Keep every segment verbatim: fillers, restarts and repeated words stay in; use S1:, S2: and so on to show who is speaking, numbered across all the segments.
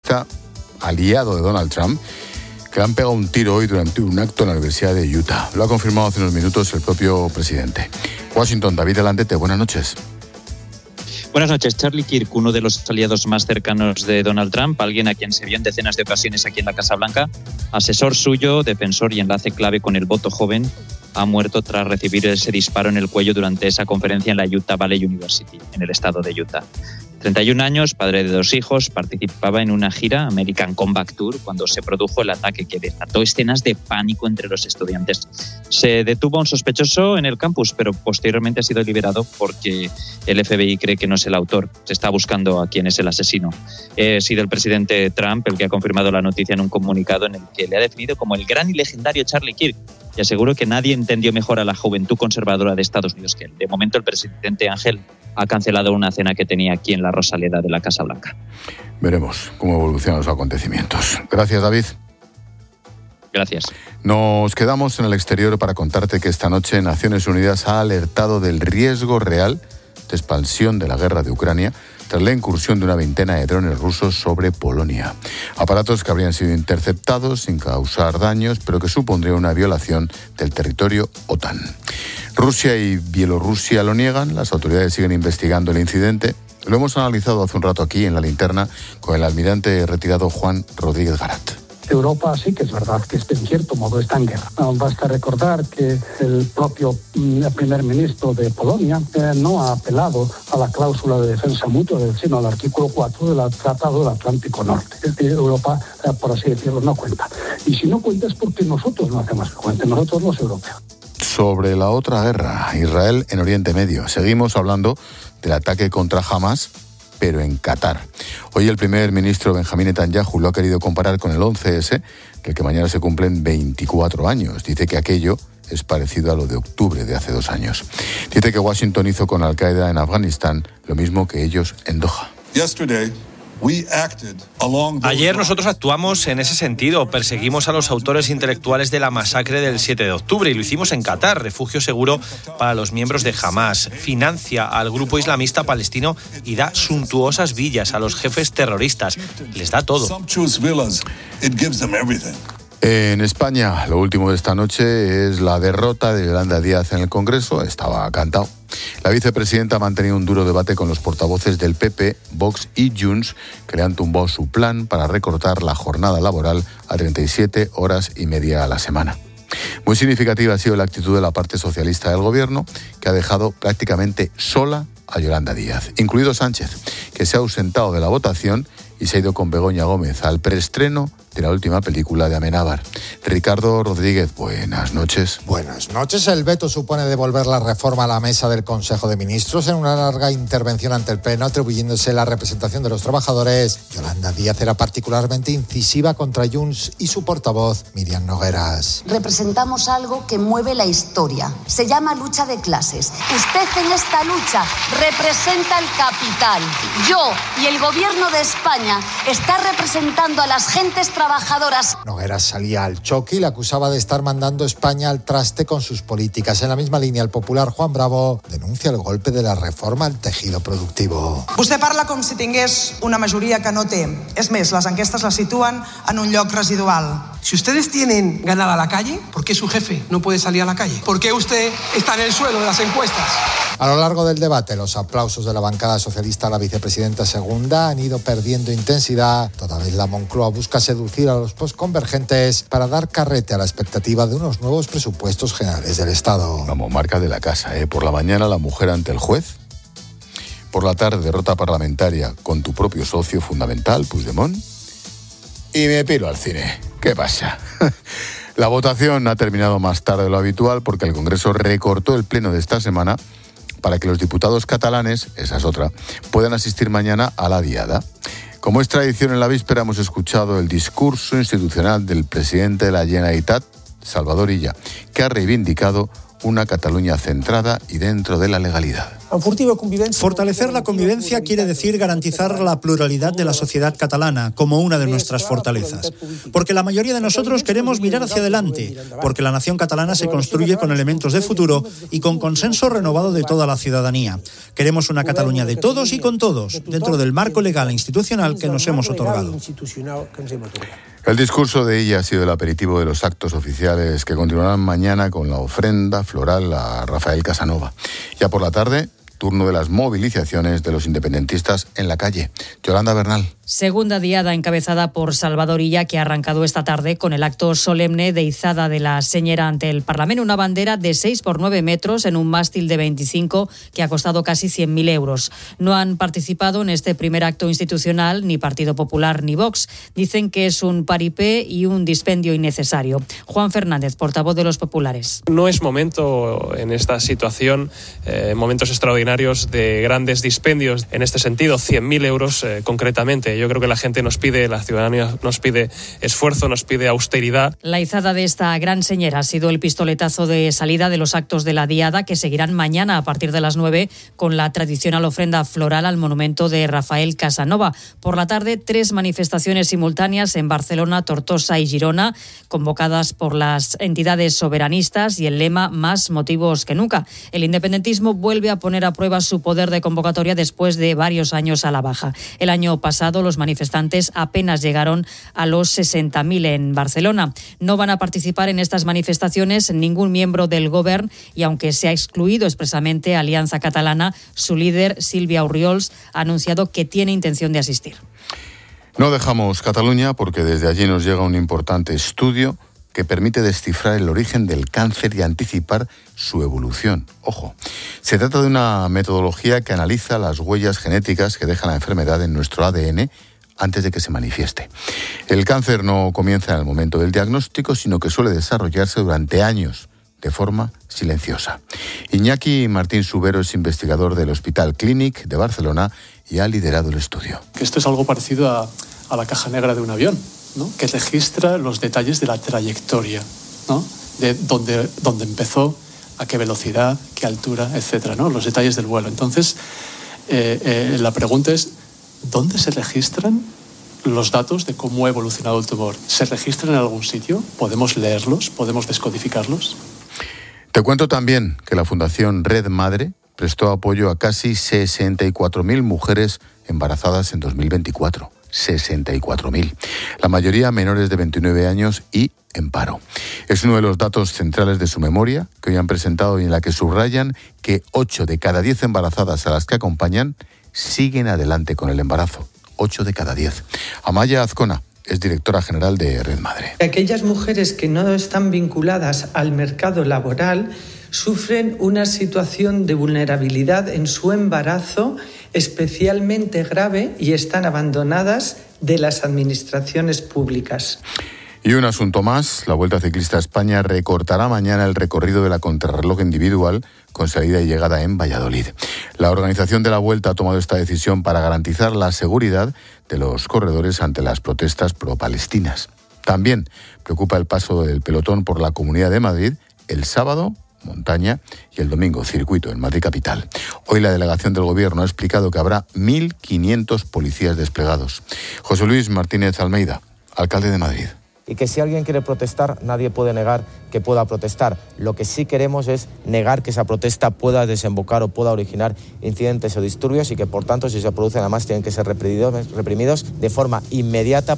S1: periodista aliado de Donald Trump, que le han pegado un tiro hoy durante un acto en la Universidad de Utah. Lo ha confirmado hace unos minutos el propio presidente. Washington, David Landete, buenas noches.
S2: Buenas noches. Charlie Kirk, uno de los aliados más cercanos de Donald Trump, alguien a quien se vio en decenas de ocasiones aquí en la Casa Blanca, asesor suyo, defensor y enlace clave con el voto joven, ha muerto tras recibir ese disparo en el cuello durante esa conferencia en la Utah Valley University, en el estado de Utah. treinta y un años, padre de dos hijos, participaba en una gira American Comeback Tour cuando se produjo el ataque que desató escenas de pánico entre los estudiantes. Se detuvo a un sospechoso en el campus, pero posteriormente ha sido liberado porque el F B I cree que no es el autor. Se está buscando a quién es el asesino. Ha sido el presidente Trump el que ha confirmado la noticia en un comunicado en el que le ha definido como el gran y legendario Charlie Kirk. Y aseguro que nadie entendió mejor a la juventud conservadora de Estados Unidos que él. De momento, el presidente Ángel ha cancelado una cena que tenía aquí en la Rosaleda de la Casa Blanca.
S1: Veremos cómo evolucionan los acontecimientos. Gracias, David.
S2: Gracias.
S1: Nos quedamos en el exterior para contarte que esta noche Naciones Unidas ha alertado del riesgo real de expansión de la guerra de Ucrania tras la incursión de una veintena de drones rusos sobre Polonia. Aparatos que habrían sido interceptados sin causar daños, pero que supondría una violación del territorio OTAN. Rusia y Bielorrusia lo niegan, las autoridades siguen investigando el incidente. Lo hemos analizado hace un rato aquí en La Linterna con el almirante retirado Juan Rodríguez Garat.
S3: Europa sí que es verdad que en cierto modo está en guerra. Basta recordar que el propio primer ministro de Polonia eh, no ha apelado a la cláusula de defensa mutua, sino al artículo cuatro del Tratado del Atlántico Norte. Es decir, Europa, eh, por así decirlo, no cuenta. Y si no cuenta es porque nosotros no hacemos que cuente, nosotros los europeos.
S1: Sobre la otra guerra, Israel en Oriente Medio. Seguimos hablando del ataque contra Hamas, pero en Qatar. Hoy el primer ministro Benjamín Netanyahu lo ha querido comparar con el once ese, del que mañana se cumplen veinticuatro años. Dice que aquello es parecido a lo de octubre de hace dos años. Dice que Washington hizo con Al-Qaeda en Afganistán lo mismo que ellos en Doha.
S4: Yesterday, we acted along those
S5: Ayer nosotros actuamos en ese sentido, perseguimos a los autores intelectuales de la masacre del siete de octubre y lo hicimos en Qatar, refugio seguro para los miembros de Hamas. Financia al grupo islamista palestino y da suntuosas villas a los jefes terroristas. Les da todo.
S1: En España, lo último de esta noche es la derrota de Yolanda Díaz en el Congreso. Estaba cantado. La vicepresidenta ha mantenido un duro debate con los portavoces del P P, Vox y Junts, que le han tumbado su plan para recortar la jornada laboral a treinta y siete horas y media a la semana. Muy significativa ha sido la actitud de la parte socialista del gobierno, que ha dejado prácticamente sola a Yolanda Díaz, incluido Sánchez, que se ha ausentado de la votación y se ha ido con Begoña Gómez al preestreno de la última película de Amenábar. Ricardo Rodríguez, buenas noches.
S6: Buenas noches. El veto supone devolver la reforma a la mesa del Consejo de Ministros en una larga intervención ante el Pleno, atribuyéndose la representación de los trabajadores. Yolanda Díaz era particularmente incisiva contra Junts y su portavoz, Miriam Nogueras.
S7: Representamos algo que mueve la historia. Se llama lucha de clases. Usted en esta lucha representa el capital. Yo y el Gobierno de España está representando a las gentes trabajadoras.
S6: Nogueras salía al choque y le acusaba de estar mandando España al traste con sus políticas. En la misma línia, el popular Juan Bravo denuncia el golpe de la reforma al tejido productivo.
S8: Vostè parla com si tingués una majoria que no té. És més, les enquestes la situen en un lloc residual.
S9: Si ustedes tienen ganada la calle, ¿por qué su jefe no puede salir a la calle? ¿Por qué usted está en el suelo de las encuestas?
S6: A lo largo del debate, los aplausos de la bancada socialista a la vicepresidenta segunda han ido perdiendo intensidad. Toda vez la Moncloa busca seducir a los postconvergentes para dar carrete a la expectativa de unos nuevos presupuestos generales del Estado.
S1: Vamos, marca de la casa, ¿eh? Por la mañana la mujer ante el juez. Por la tarde derrota parlamentaria con tu propio socio fundamental, Puigdemont. Y me piro al cine. ¿Qué pasa? La votación ha terminado más tarde de lo habitual porque el Congreso recortó el pleno de esta semana para que los diputados catalanes, esa es otra, puedan asistir mañana a la diada. Como es tradición en la víspera, hemos escuchado el discurso institucional del presidente de la Generalitat, Salvador Illa, que ha reivindicado una Cataluña centrada y dentro de la legalidad.
S10: Fortalecer la convivencia quiere decir garantizar la pluralidad de la sociedad catalana como una de nuestras fortalezas. Porque la mayoría de nosotros queremos mirar hacia adelante, porque la nación catalana se construye con elementos de futuro y con consenso renovado de toda la ciudadanía. Queremos una Cataluña de todos y con todos, dentro del marco legal e institucional que nos hemos otorgado.
S1: El discurso de ella ha sido el aperitivo de los actos oficiales que continuarán mañana con la ofrenda floral a Rafael Casanova. Ya por la tarde, turno de las movilizaciones de los independentistas en la calle. Yolanda Bernal.
S11: Segunda diada encabezada por Salvador Illa, que ha arrancado esta tarde con el acto solemne de izada de la señera ante el Parlamento. Una bandera de seis por nueve metros en un mástil de veinticinco que ha costado casi cien mil euros. No han participado en este primer acto institucional ni Partido Popular ni Vox. Dicen que es un paripé y un dispendio innecesario. Juan Fernández, portavoz de los populares.
S12: No es momento en esta situación, eh, momentos extraordinarios de grandes dispendios. En este sentido, cien mil euros eh, concretamente. Yo creo que la gente nos pide, la ciudadanía nos pide esfuerzo, nos pide austeridad.
S11: La izada de esta gran señera ha sido el pistoletazo de salida de los actos de la diada, que seguirán mañana a partir de las nueve con la tradicional ofrenda floral al monumento de Rafael Casanova. Por la tarde, tres manifestaciones simultáneas en Barcelona, Tortosa y Girona, convocadas por las entidades soberanistas y el lema "Más motivos que nunca". El independentismo vuelve a poner a prueba su poder de convocatoria después de varios años a la baja. El año pasado, los manifestantes apenas llegaron a los sesenta mil en Barcelona. No van a participar en estas manifestaciones ningún miembro del Govern y aunque se ha excluido expresamente a Alianza Catalana, su líder, Sílvia Orriols, ha anunciado que tiene intención de asistir.
S1: No dejamos Cataluña porque desde allí nos llega un importante estudio que permite descifrar el origen del cáncer y anticipar su evolución. Ojo, se trata de una metodología que analiza las huellas genéticas que deja la enfermedad en nuestro A D N antes de que se manifieste. El cáncer no comienza en el momento del diagnóstico, sino que suele desarrollarse durante años, de forma silenciosa. Iñaki Martín Subero es investigador del Hospital Clínic de Barcelona y ha liderado el estudio.
S13: Esto es algo parecido a, a la caja negra de un avión, ¿no? Que registra los detalles de la trayectoria, ¿no? De dónde, dónde empezó, a qué velocidad, qué altura, etcétera, ¿no? Los detalles del vuelo. Entonces, eh, eh, la pregunta es, ¿dónde se registran los datos de cómo ha evolucionado el tumor? ¿Se registran en algún sitio? ¿Podemos leerlos? ¿Podemos descodificarlos?
S1: Te cuento también que la Fundación Red Madre prestó apoyo a casi sesenta y cuatro mil mujeres embarazadas en dos mil veinticuatro. sesenta y cuatro mil. La mayoría menores de veintinueve años y en paro. Es uno de los datos centrales de su memoria que hoy han presentado y en la que subrayan que ocho de cada diez embarazadas a las que acompañan siguen adelante con el embarazo. ocho de cada diez. Amaya Azcona es directora general de Red Madre.
S14: Aquellas mujeres que no están vinculadas al mercado laboral sufren una situación de vulnerabilidad en su embarazo especialmente grave y están abandonadas de las administraciones públicas.
S1: Y un asunto más, la Vuelta Ciclista a España recortará mañana el recorrido de la contrarreloj individual con salida y llegada en Valladolid. La organización de la Vuelta ha tomado esta decisión para garantizar la seguridad de los corredores ante las protestas pro-palestinas. También preocupa el paso del pelotón por la Comunidad de Madrid el sábado, montaña, y el domingo, circuito en Madrid capital. Hoy la delegación del Gobierno ha explicado que habrá mil quinientos policías desplegados. José Luis Martínez Almeida, alcalde de Madrid.
S15: Y que si alguien quiere protestar, nadie puede negar que pueda protestar. Lo que sí queremos es negar que esa protesta pueda desembocar o pueda originar incidentes o disturbios y que, por tanto, si se producen, además tienen que ser reprimidos, reprimidos de forma inmediata.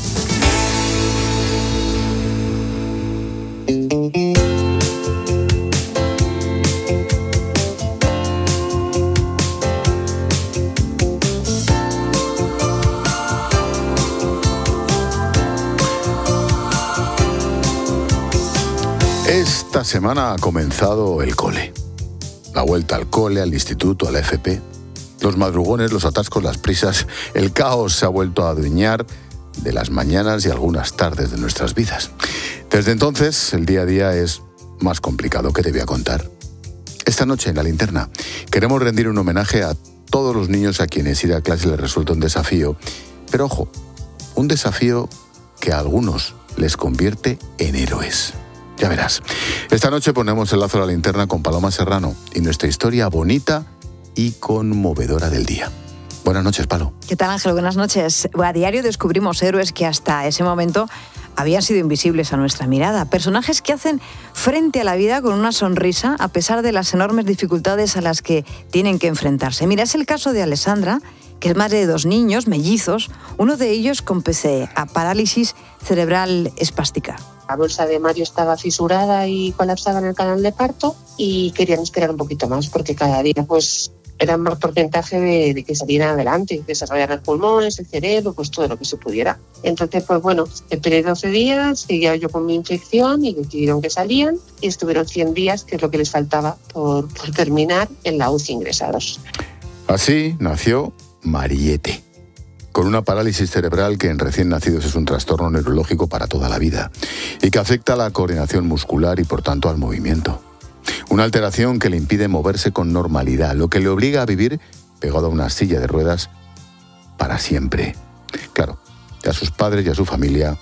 S1: Esta semana ha comenzado el cole. La vuelta al cole, al instituto, a la F P. Los madrugones, los atascos, las prisas. El caos se ha vuelto a adueñar de las mañanas y algunas tardes de nuestras vidas. Desde entonces, el día a día es más complicado. ¿Qué te voy a contar? Esta noche, en La Linterna, queremos rendir un homenaje a todos los niños a quienes ir a clase les resulta un desafío. Pero ojo, un desafío que a algunos les convierte en héroes. Ya verás. Esta noche ponemos el lazo a la linterna con Paloma Serrano y nuestra historia bonita y conmovedora del día. Buenas noches, Palo.
S16: ¿Qué tal, Ángel? Buenas noches. A diario descubrimos héroes que hasta ese momento habían sido invisibles a nuestra mirada. Personajes que hacen frente a la vida con una sonrisa a pesar de las enormes dificultades a las que tienen que enfrentarse. Mira, es el caso de Alessandra, que es madre de dos niños mellizos, uno de ellos con P C E, a parálisis cerebral espástica.
S17: La bolsa de Mario estaba fisurada y colapsada en el canal de parto y querían esperar un poquito más porque cada día pues era más porcentaje de, de que salieran adelante, desarrollar los pulmones, el cerebro, pues todo lo que se pudiera. Entonces, pues bueno, esperé doce días, seguía yo con mi infección y decidieron que salían y estuvieron cien días, que es lo que les faltaba por, por terminar, en la U C I ingresados.
S1: Así nació Mariette, con una parálisis cerebral que en recién nacidos es un trastorno neurológico para toda la vida y que afecta a la coordinación muscular y por tanto al movimiento. Una alteración que le impide moverse con normalidad, lo que le obliga a vivir pegado a una silla de ruedas para siempre. Claro, y a sus padres y a su familia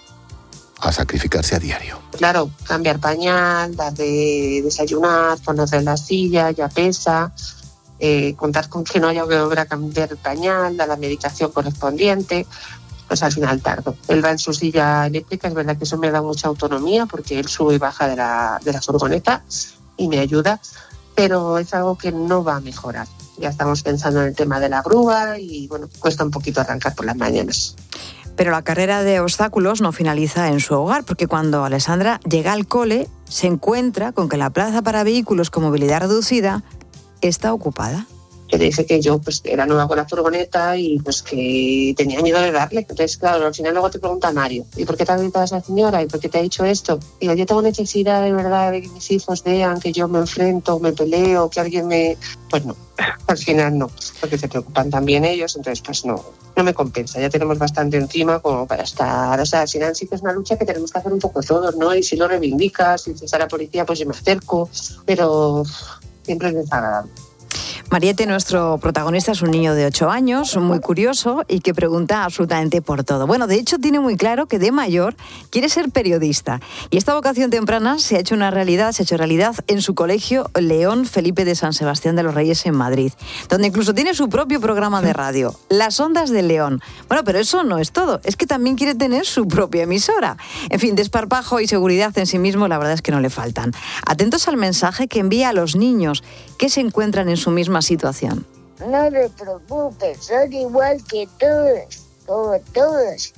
S1: a sacrificarse a diario.
S17: Claro, cambiar pañal, dar de desayunar, ponerle la silla, ya pesa, eh, contar con que no haya que volver a cambiar el pañal, dar la medicación correspondiente, pues al final tardo. Él va en su silla eléctrica, es verdad que eso me da mucha autonomía porque él sube y baja de la, de la furgoneta y me ayuda, pero es algo que no va a mejorar. Ya estamos pensando en el tema de la grúa y bueno, cuesta un poquito arrancar por las mañanas.
S16: Pero la carrera de obstáculos no finaliza en su hogar, porque cuando Alessandra llega al cole, se encuentra con que la plaza para vehículos con movilidad reducida está ocupada.
S17: Yo le dije que yo pues era nueva con la furgoneta y pues que tenía miedo de darle. Entonces, claro, al final luego te pregunta Mario, ¿y por qué te ha gritado esa señora? ¿Y por qué te ha dicho esto? Y yo, yo tengo necesidad de verdad de que mis hijos vean que yo me enfrento, me peleo, que alguien me... Pues no, al final no, porque se preocupan también ellos, entonces pues no, no me compensa. Ya tenemos bastante encima como para estar... O sea, al final sí que es una lucha que tenemos que hacer un poco todos, ¿no? Y si lo reivindicas, si dices a la policía, pues yo me acerco, pero siempre es desagradable.
S16: Mariette, nuestro protagonista, es un niño de ocho años, muy curioso y que pregunta absolutamente por todo. Bueno, de hecho tiene muy claro que de mayor quiere ser periodista. Y esta vocación temprana se ha hecho una realidad, se ha hecho realidad en su colegio León Felipe de San Sebastián de los Reyes en Madrid, donde incluso tiene su propio programa de radio, Las Ondas de León. Bueno, pero eso no es todo, es que también quiere tener su propia emisora. En fin, desparpajo y seguridad en sí mismo, la verdad es que no le faltan. Atentos al mensaje que envía a los niños que se encuentran en su misma situación.
S18: No te preocupes, son igual que todos, como todos.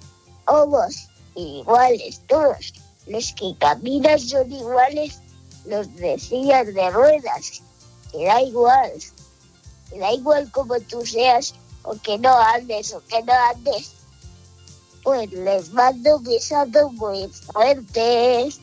S18: Somos iguales todos. Los que caminan son iguales, los de sillas de ruedas. Te da igual. Te da igual como tú seas, o que no andes, o que no andes. Pues les mando besados muy fuertes.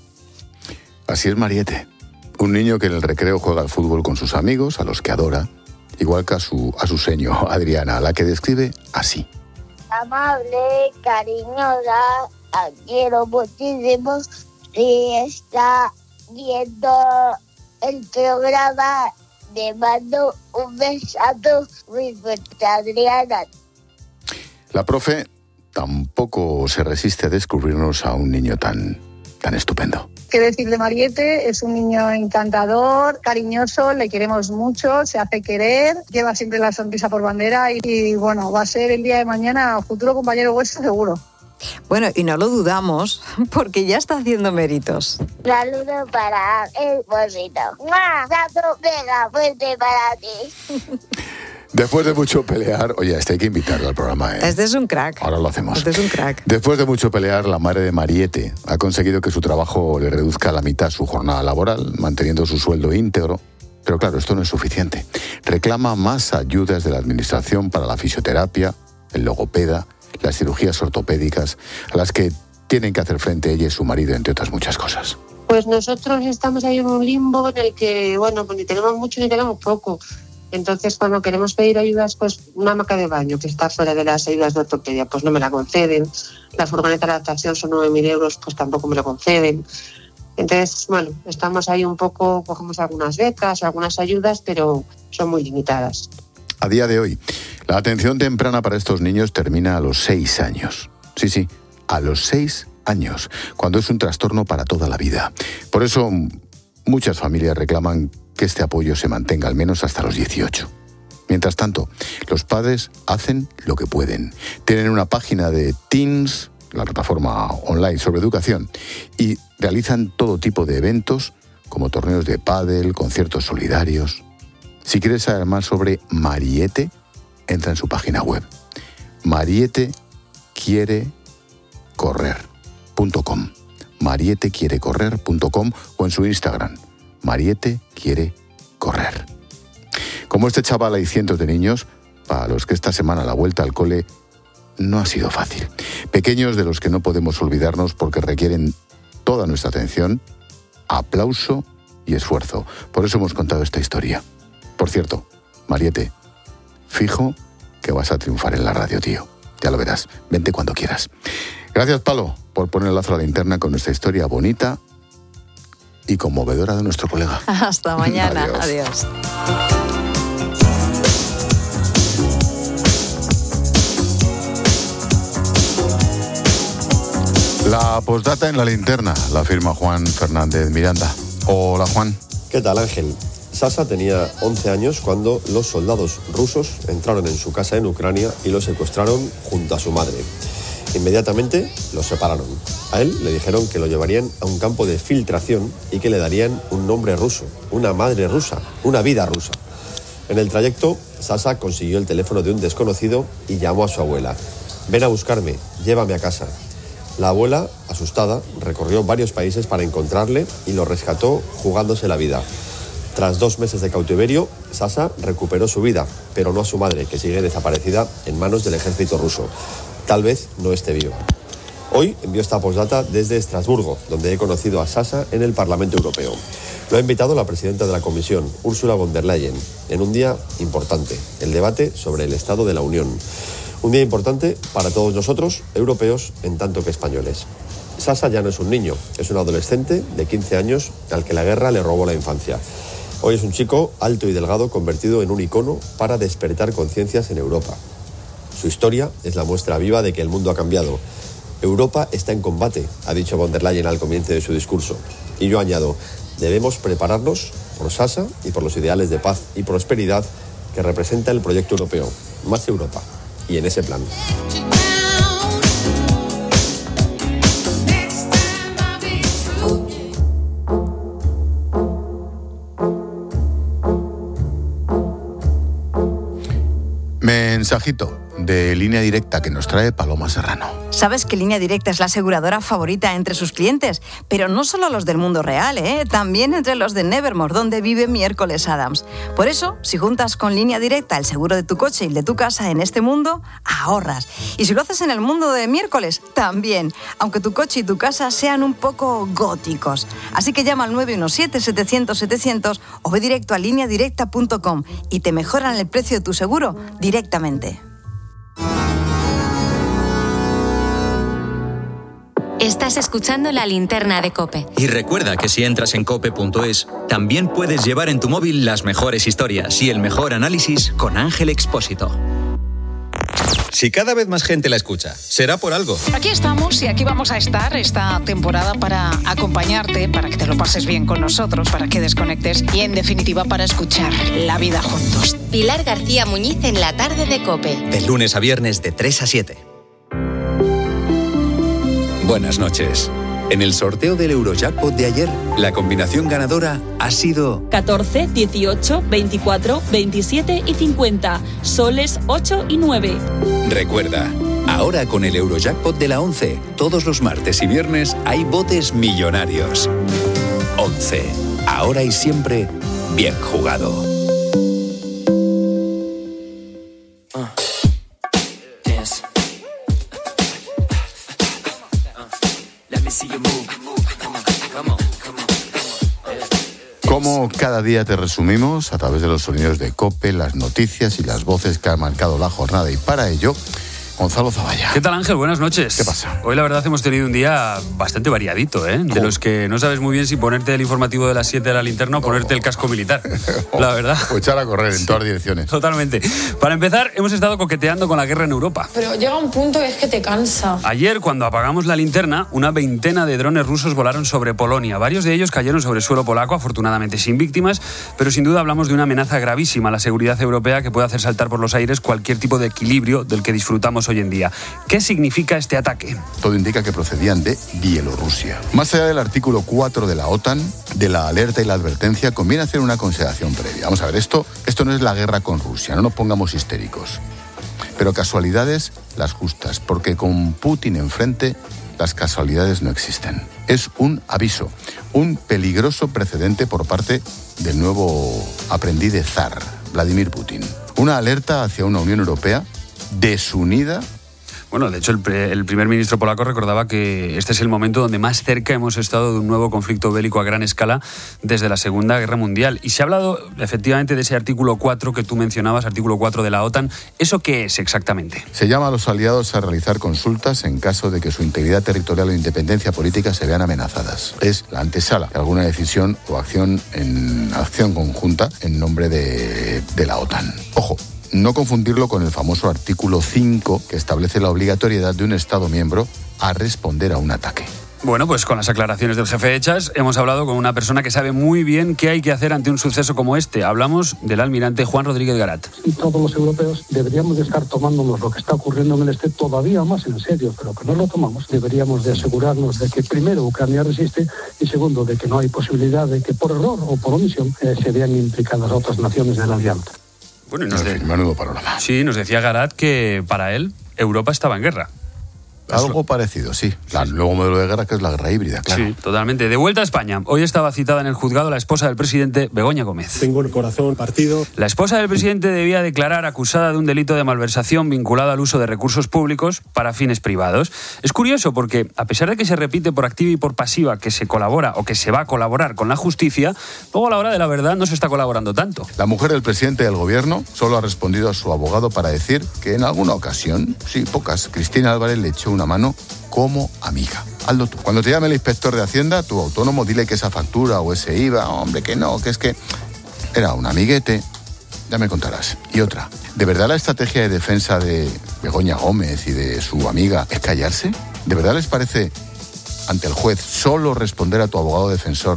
S1: Así es Mariette. Un niño que en el recreo juega al fútbol con sus amigos, a los que adora, igual que a su, a su seño, Adriana, a la que describe así.
S18: Amable, cariñosa, la quiero muchísimo. Si está viendo el programa, le mando un besazo muy fuerte, Adriana.
S1: La profe tampoco se resiste a descubrirnos a un niño tan, tan estupendo.
S19: ¿Qué decir de Mariette? Es un niño encantador, cariñoso, le queremos mucho, se hace querer, lleva siempre la sonrisa por bandera y, y bueno, va a ser el día de mañana futuro compañero vuestro seguro.
S16: Bueno, y no lo dudamos, porque ya está haciendo méritos.
S18: Saludo para el bolsito. ¡Mua! Sato mega fuerte para ti.
S1: Después de mucho pelear, oye, este hay que invitarlo al programa, ¿eh?
S16: Este es un crack.
S1: Ahora lo hacemos.
S16: Este es un crack.
S1: Después de mucho pelear, la madre de Mariette ha conseguido que su trabajo le reduzca a la mitad su jornada laboral, manteniendo su sueldo íntegro. Pero claro, esto no es suficiente. Reclama más ayudas de la administración para la fisioterapia, el logopeda, las cirugías ortopédicas, a las que tienen que hacer frente ella y su marido, entre otras muchas cosas.
S17: Pues nosotros estamos ahí en un limbo en el que, bueno, pues ni tenemos mucho ni tenemos poco. Entonces, cuando queremos pedir ayudas, pues una hamaca de baño que está fuera de las ayudas de ortopedia, pues no me la conceden. La furgoneta de adaptación son nueve mil euros, pues tampoco me lo conceden. Entonces, bueno, estamos ahí un poco, cogemos algunas becas, algunas ayudas, pero son muy limitadas.
S1: A día de hoy, la atención temprana para estos niños termina a los seis años. Sí, sí, a los seis años, cuando es un trastorno para toda la vida. Por eso, muchas familias reclaman que este apoyo se mantenga al menos hasta los dieciocho. Mientras tanto, los padres hacen lo que pueden. Tienen una página de Teens, la plataforma online sobre educación, y realizan todo tipo de eventos, como torneos de pádel, conciertos solidarios. Si quieres saber más sobre Mariette, entra en su página web. Mariette quiere correr punto com. Mariette quiere correr punto com o en su Instagram. Mariette quiere correr. Como este chaval, hay cientos de niños para los que esta semana la vuelta al cole no ha sido fácil. Pequeños de los que no podemos olvidarnos porque requieren toda nuestra atención, aplauso y esfuerzo. Por eso hemos contado esta historia. Por cierto, Mariette, fijo que vas a triunfar en la radio, tío. Ya lo verás. Vente cuando quieras. Gracias, Palo, por poner el lazo a la linterna con nuestra historia bonita y conmovedora de nuestro colega.
S16: Hasta mañana. Adiós. Adiós.
S1: La postdata en la linterna la firma Juan Fernández Miranda. Hola, Juan.
S20: ¿Qué tal, Ángel? Sasha tenía once años cuando los soldados rusos entraron en su casa en Ucrania y lo secuestraron junto a su madre. Inmediatamente los separaron. A él le dijeron que lo llevarían a un campo de filtración y que le darían un nombre ruso, una madre rusa, una vida rusa. En el trayecto, Sasha consiguió el teléfono de un desconocido y llamó a su abuela. Ven a buscarme, llévame a casa. La abuela, asustada, recorrió varios países para encontrarle y lo rescató jugándose la vida. Tras dos meses de cautiverio, Sasha recuperó su vida, pero no a su madre, que sigue desaparecida en manos del ejército ruso. Tal vez no esté viva. Hoy envío esta postdata desde Estrasburgo, donde he conocido a Sasha en el Parlamento Europeo. Lo ha invitado la presidenta de la Comisión, Ursula von der Leyen, en un día importante, el debate sobre el Estado de la Unión. Un día importante para todos nosotros, europeos, en tanto que españoles. Sasha ya no es un niño, es un adolescente de quince años al que la guerra le robó la infancia. Hoy es un chico alto y delgado convertido en un icono para despertar conciencias en Europa. Su historia es la muestra viva de que el mundo ha cambiado. Europa está en combate, ha dicho von der Leyen al comienzo de su discurso. Y yo añado, debemos prepararnos por Sasha y por los ideales de paz y prosperidad que representa el proyecto europeo. Más Europa. Y en ese plan.
S1: Mensajito de Línea Directa que nos trae Paloma Serrano.
S16: Sabes que Línea Directa es la aseguradora favorita entre sus clientes, pero no solo los del mundo real, ¿eh? También entre los de Nevermore, donde vive Miércoles Adams. Por eso, si juntas con Línea Directa el seguro de tu coche y el de tu casa en este mundo, ahorras. Y si lo haces en el mundo de Miércoles, también, aunque tu coche y tu casa sean un poco góticos. Así que llama al nueve uno siete, setecientos, setecientos o ve directo a línea directa punto com y te mejoran el precio de tu seguro directamente.
S21: Estás escuchando La Linterna de COPE.
S22: Y recuerda que si entras en cope punto es, también puedes llevar en tu móvil las mejores historias y el mejor análisis con Ángel Expósito. Si cada vez más gente la escucha, será por algo.
S23: Aquí estamos y aquí vamos a estar esta temporada para acompañarte, para que te lo pases bien con nosotros, para que desconectes y, en definitiva, para escuchar la vida juntos.
S21: Pilar García Muñiz en la tarde de COPE.
S22: De lunes a viernes de tres a siete. Buenas noches. En el sorteo del Eurojackpot de ayer, la combinación ganadora ha sido
S24: catorce, dieciocho, veinticuatro, veintisiete y cincuenta, soles ocho y nueve.
S22: Recuerda, ahora con el Eurojackpot de la once, todos los martes y viernes hay botes millonarios. once. Ahora y siempre, bien jugado.
S1: Como cada día te resumimos a través de los sonidos de COPE, las noticias y las voces que han marcado la jornada. Y para ello, Gonzalo Zavalla.
S2: ¿Qué tal, Ángel? Buenas noches.
S1: ¿Qué pasa?
S2: Hoy la verdad hemos tenido un día bastante variadito, ¿eh? De oh. los que no sabes muy bien si ponerte el informativo de las siete de la linterna o ponerte oh. el casco militar, la verdad.
S1: O echar a correr en sí. todas direcciones.
S2: Totalmente. Para empezar, hemos estado coqueteando con la guerra en Europa.
S3: Pero llega un punto que es que te cansa.
S2: Ayer, cuando apagamos la linterna, una veintena de drones rusos volaron sobre Polonia. Varios de ellos cayeron sobre suelo polaco, afortunadamente sin víctimas, pero sin duda hablamos de una amenaza gravísima a la seguridad europea que puede hacer saltar por los aires cualquier tipo de equilibrio del que disfrutamos hoy en día. ¿Qué significa este ataque?
S1: Todo indica que procedían de Bielorrusia. Más allá del artículo cuatro de la OTAN, de la alerta y la advertencia, conviene hacer una consideración previa. Vamos a ver, esto, esto no es la guerra con Rusia, no nos pongamos histéricos. Pero casualidades las justas, porque con Putin enfrente, las casualidades no existen. Es un aviso, un peligroso precedente por parte del nuevo aprendiz de zar, Vladimir Putin. Una alerta hacia una Unión Europea desunida.
S2: Bueno, de hecho, el, pre, el primer ministro polaco recordaba que este es el momento donde más cerca hemos estado de un nuevo conflicto bélico a gran escala desde la Segunda Guerra Mundial. Y se ha hablado, efectivamente, de ese artículo cuatro que tú mencionabas, artículo cuatro de la OTAN. ¿Eso qué es exactamente?
S1: Se llama a los aliados a realizar consultas en caso de que su integridad territorial o independencia política se vean amenazadas. Es la antesala de alguna decisión o acción en acción conjunta en nombre de, de la OTAN. Ojo. No confundirlo con el famoso artículo cinco que establece la obligatoriedad de un Estado miembro a responder a un ataque.
S2: Bueno, pues con las aclaraciones del jefe hechas, hemos hablado con una persona que sabe muy bien qué hay que hacer ante un suceso como este. Hablamos del almirante Juan Rodríguez Garat.
S4: Y todos los europeos deberíamos de estar tomándonos lo que está ocurriendo en el este todavía más en serio, pero que no lo tomamos. Deberíamos de asegurarnos de que primero Ucrania resiste y segundo de que no hay posibilidad de que por error o por omisión eh, se vean implicadas otras naciones de la alianza.
S2: Bueno, y nos de...
S1: menudo panorama.
S2: Sí, nos decía Garat que para él Europa estaba en guerra.
S1: Algo parecido, sí. El sí. nuevo modelo de guerra que es la guerra híbrida, claro.
S2: Sí, totalmente. De vuelta a España. Hoy estaba citada en el juzgado la esposa del presidente, Begoña Gómez.
S4: Tengo el corazón partido.
S2: La esposa del presidente debía declarar acusada de un delito de malversación vinculado al uso de recursos públicos para fines privados. Es curioso porque, a pesar de que se repite por activa y por pasiva que se colabora o que se va a colaborar con la justicia, luego a la hora de la verdad no se está colaborando tanto.
S1: La mujer del presidente del gobierno solo ha respondido a su abogado para decir que en alguna ocasión, sí, pocas, Cristina Álvarez le echó una mano como amiga. Hazlo tú. Cuando te llame el inspector de Hacienda, tu autónomo, dile que esa factura o ese I V A, hombre, que no, que es que era un amiguete. Ya me contarás. Y otra, ¿de verdad la estrategia de defensa de Begoña Gómez y de su amiga es callarse? ¿De verdad les parece, ante el juez, solo responder a tu abogado defensor?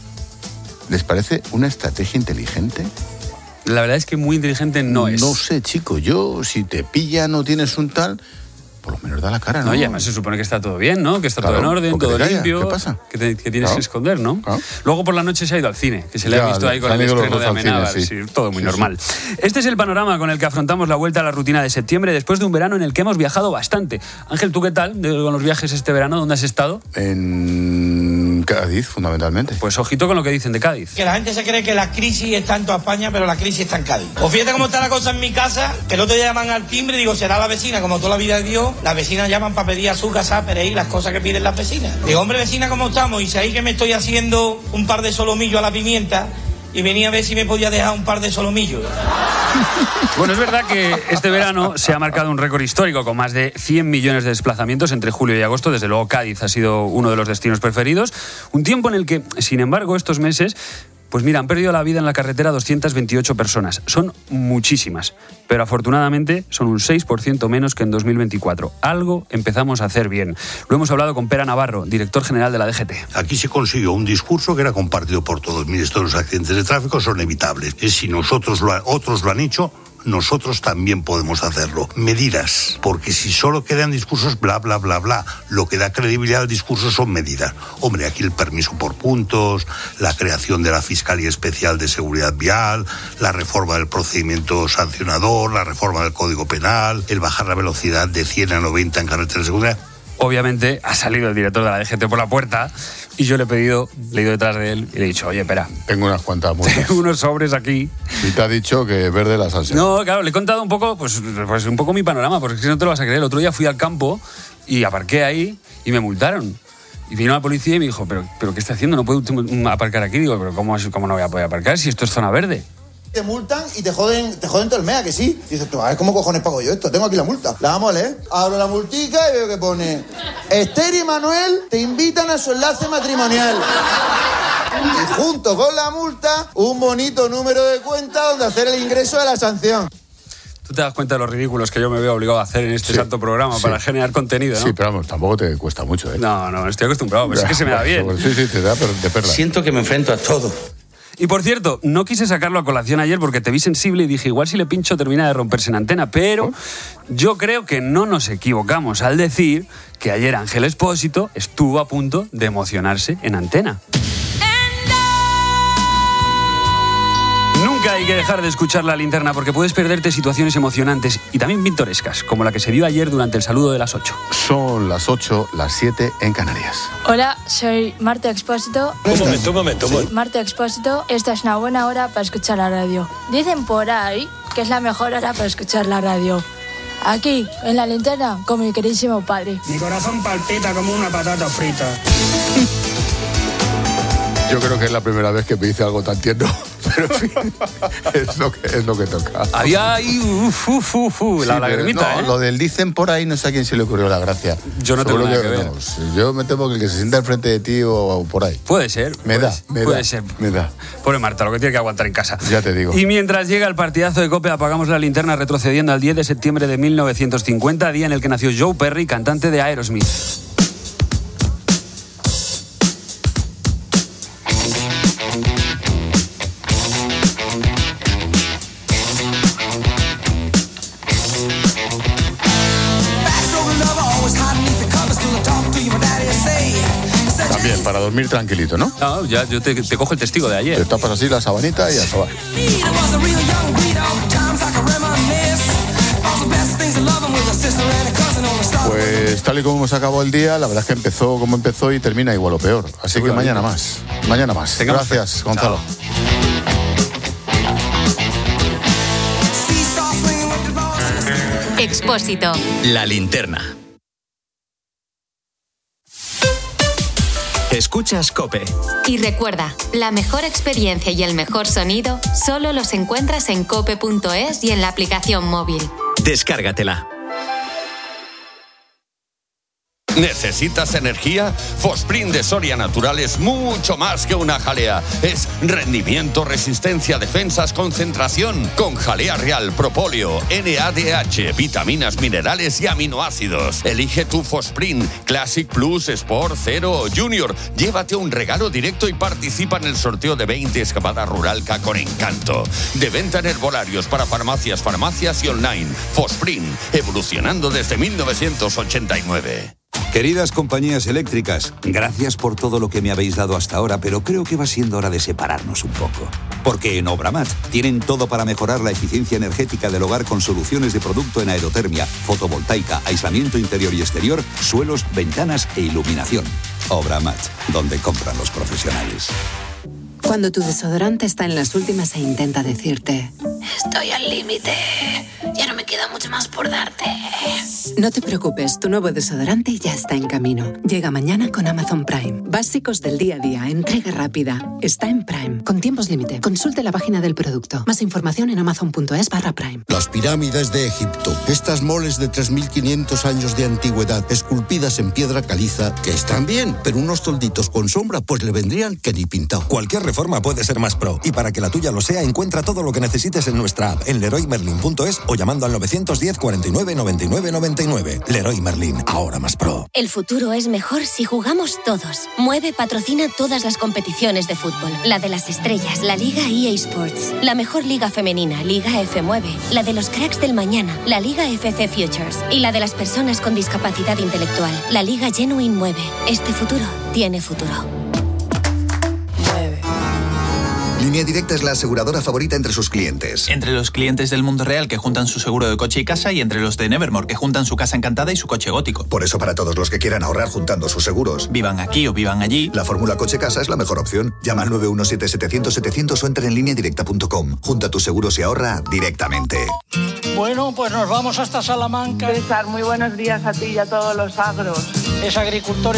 S1: ¿Les parece una estrategia inteligente?
S2: La verdad es que muy inteligente no es.
S1: No sé, chico, yo, si te pilla, no tienes un tal... por lo menos da la cara, ¿no?
S2: No, y además se supone que está todo bien, ¿no? Que está claro, todo en orden, todo limpio.
S1: ¿Qué pasa?
S2: Que, te, que tienes
S1: claro.
S2: que esconder, ¿no?
S1: Claro.
S2: Luego por la noche se ha ido al cine, que se le
S1: ya,
S2: ha visto ahí con el estreno de Amenábar. Sí. Sí, todo muy sí, normal. Sí. Este es el panorama con el que afrontamos la vuelta a la rutina de septiembre, después de un verano en el que hemos viajado bastante. Ángel, ¿tú qué tal con los viajes este verano? ¿Dónde has estado?
S1: En Cádiz, fundamentalmente.
S2: Pues ojito con lo que dicen de Cádiz.
S5: Que la gente se cree que la crisis está en toda España, pero la crisis está en Cádiz. O fíjate cómo está la cosa en mi casa, que el otro día llaman al timbre y digo, será la vecina, como toda la vida de Dios, las vecinas llaman para pedir azúcar, y las cosas que piden las vecinas. Digo, hombre, vecina, ¿cómo estamos? Y si ahí que me estoy haciendo un par de solomillos a la pimienta y venía a ver si me podía dejar un par de solomillos.
S2: Bueno, es verdad que este verano se ha marcado un récord histórico con más de cien millones de desplazamientos entre julio y agosto. Desde luego Cádiz ha sido uno de los destinos preferidos. Un tiempo en el que, sin embargo, estos meses... Pues mira, han perdido la vida en la carretera doscientas veintiocho personas. Son muchísimas, pero afortunadamente son un seis por ciento menos que en dos mil veinticuatro. Algo empezamos a hacer bien. Lo hemos hablado con Pera Navarro, director general de la D G T.
S25: Aquí se consiguió un discurso que era compartido por todos. Mire, estos los accidentes de tráfico son evitables. Es si nosotros lo, otros lo han hecho, nosotros también podemos hacerlo. Medidas, porque si solo quedan discursos bla, bla, bla, bla, lo que da credibilidad al discurso son medidas. Hombre, aquí el permiso por puntos, la creación de la Fiscalía Especial de Seguridad Vial, la reforma del procedimiento sancionador, la reforma del Código Penal, el bajar la velocidad de cien a noventa en carreteras secundarias.
S2: Obviamente ha salido el director de la D G T por la puerta y yo le he pedido, le he ido detrás de él y le he dicho, oye, espera.
S1: Tengo unas cuantas multas.
S2: Tengo unos sobres aquí.
S1: Y te ha dicho que verde las ansias.
S2: No, claro, le he contado un poco, pues, pues un poco mi panorama, porque si no te lo vas a creer. El otro día fui al campo y aparqué ahí y me multaron. Y vino la policía y me dijo, pero, pero ¿qué está haciendo? No puedo aparcar aquí. Digo, pero ¿cómo, cómo no voy a poder aparcar si esto es zona verde?
S6: te multan y te joden, te joden todo el mes, ¿a que sí? Y dices tú, a ver, ¿cómo cojones pago yo esto? Tengo aquí la multa. La vamos a leer. Abro la multica y veo que pone: Esther y Manuel te invitan a su enlace matrimonial. Y junto con la multa, un bonito número de cuenta donde hacer el ingreso de la sanción.
S2: Tú te das cuenta de los ridículos que yo me veo obligado a hacer en este sí, santo programa sí. para generar contenido, ¿no?
S1: Sí, pero vamos, tampoco te cuesta mucho, ¿eh?
S2: No, no, estoy acostumbrado, pero ya, es que se me da bien.
S1: Sí, sí, te da de perla.
S7: Siento que me enfrento a todo.
S2: Y por cierto, no quise sacarlo a colación ayer porque te vi sensible y dije, igual si le pincho termina de romperse en antena, pero ¿Oh? yo creo que no nos equivocamos al decir que ayer Ángel Expósito estuvo a punto de emocionarse en antena. Nunca hay que dejar de escuchar La Linterna porque puedes perderte situaciones emocionantes y también pintorescas, como la que se dio ayer durante el saludo de las ocho.
S1: Son las ocho, las siete en Canarias.
S8: Hola, soy Marta Expósito.
S7: Un momento, un momento.
S8: Sí. Marta Expósito, esta es una buena hora para escuchar la radio. Dicen por ahí que es la mejor hora para escuchar la radio. Aquí, en La Linterna, con mi queridísimo padre.
S9: Mi corazón palpita como una patata frita.
S1: Yo creo que es la primera vez que me dice algo tan tierno, pero en fin, es lo que, es lo que toca.
S2: Había ahí uf, uf, uf, uf, la sí, lagrimita,
S1: no,
S2: ¿eh?
S1: Lo del dicen por ahí, no sé a quién se le ocurrió la gracia.
S2: Yo no tengo nada que, que ver.
S1: No, yo me temo que el que se sienta enfrente de ti o, o por ahí.
S2: Puede ser.
S1: Me
S2: puede,
S1: da, me
S2: puede
S1: da.
S2: ser.
S1: Me da.
S2: Pobre Marta, lo que tiene que aguantar en casa.
S1: Ya te digo.
S2: Y mientras llega el partidazo de COPE, apagamos la linterna retrocediendo al diez de septiembre de mil novecientos cincuenta, día en el que nació Joe Perry, cantante de Aerosmith.
S1: También, para dormir tranquilito, ¿no?
S2: No, ya yo te, te cojo el testigo de ayer.
S1: Te tapas así la sabanita y a sobar. Pues tal y como hemos acabado el día, la verdad es que empezó como empezó y termina igual o peor. Así que mañana más. Mañana más.
S2: Tengamos
S1: Gracias,
S2: fe.
S1: Gonzalo.
S21: Chao. Expósito.
S22: La Linterna. Escuchas COPE.
S21: Y recuerda, la mejor experiencia y el mejor sonido solo los encuentras en cope punto es y en la aplicación móvil.
S22: Descárgatela.
S10: ¿Necesitas energía? Fosprint de Soria Natural es mucho más que una jalea. Es rendimiento, resistencia, defensas, concentración. Con jalea real, propóleo, N A D H, vitaminas, minerales y aminoácidos. Elige tu Fosprint, Classic Plus, Sport, Zero o Junior. Llévate un regalo directo y participa en el sorteo de veinte excavadas Ruralca con encanto. De venta en herbolarios para farmacias, farmacias y online. Fosprint, evolucionando desde mil novecientos ochenta y nueve.
S26: Queridas compañías eléctricas, gracias por todo lo que me habéis dado hasta ahora, pero creo que va siendo hora de separarnos un poco. Porque en Obramat tienen todo para mejorar la eficiencia energética del hogar con soluciones de producto en aerotermia, fotovoltaica, aislamiento interior y exterior, suelos, ventanas e iluminación. Obramat, donde compran los profesionales.
S27: Cuando tu desodorante está en las últimas e intenta decirte: estoy al límite, ya no me queda mucho más por darte. No te preocupes, tu nuevo desodorante ya está en camino. Llega mañana con Amazon Prime. Básicos del día a día, entrega rápida. Está en Prime, con tiempos límite. Consulte la página del producto. Más información en amazon punto es barra Prime.
S28: Las pirámides de Egipto. Estas moles de tres mil quinientos años de antigüedad, esculpidas en piedra caliza, que están bien, pero unos tolditos con sombra pues le vendrían que ni pintado.
S29: Cualquier reforma puede ser más pro, y para que la tuya lo sea, encuentra todo lo que necesites en nuestra app, en leroy merlin punto es o llamando al novecientos diez, cuarenta y nueve, noventa y nueve, noventa y nueve. Leroy Merlin, ahora más pro.
S21: El futuro es mejor si jugamos todos. Mueve patrocina todas las competiciones de fútbol. La de las estrellas, la Liga E A Sports. La mejor liga femenina, Liga F Mueve. La de los cracks del mañana, la Liga F C Futures. Y la de las personas con discapacidad intelectual, la Liga Genuine Mueve. Este futuro tiene futuro.
S30: Línea Directa es la aseguradora favorita entre sus clientes.
S31: Entre los clientes del mundo real que juntan su seguro de coche y casa, y entre los de Nevermore que juntan su casa encantada y su coche gótico.
S30: Por eso, para todos los que quieran ahorrar juntando sus seguros,
S31: vivan aquí o vivan allí,
S30: la fórmula coche-casa es la mejor opción. Llama al nueve uno siete, setecientos, setecientos o entra en línea directa punto com. Junta tus seguros y ahorra directamente.
S9: Bueno, pues nos vamos hasta Salamanca.
S32: César, muy buenos días a ti y a todos los agros.
S9: Es agricultor.